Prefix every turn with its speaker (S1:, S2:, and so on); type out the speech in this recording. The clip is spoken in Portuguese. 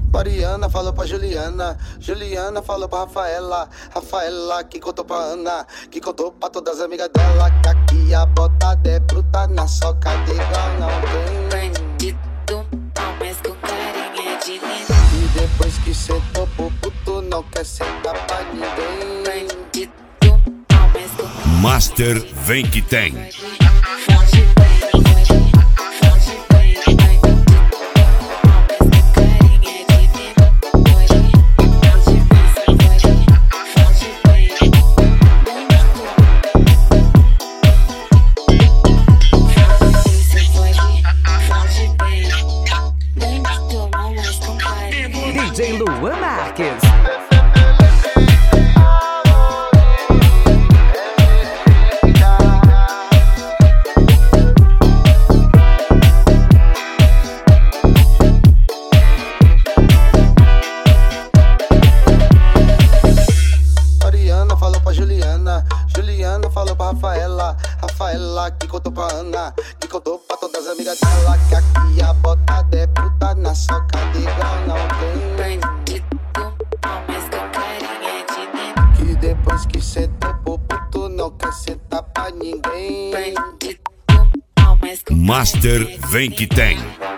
S1: Mariana falou pra Juliana, Juliana falou pra Rafaela, Rafaela que contou pra Ana, que contou pra todas as amigas dela, que aqui a botada é bruta, na soca de igual não tem.
S2: Bandido, mas com carinha de lindo.
S1: E depois que sentou pro puto, não quer sentar pra ninguém.
S2: Bandido, mas com
S3: Master vem que tem.
S4: DJ Luan Marques.
S1: Mariana falou pra Juliana, Juliana falou pra Rafaela, Rafaela que contou pra Ana, que contou pra todas as amigas dela, que aqui a botada é bruta, na soca de igual não tem.
S2: bandido, mas com carinha de lindo.
S1: Que depois que sentou pro puto, não quer sentar pra ninguém.
S2: Bandido, mas com
S3: Master vem que tem.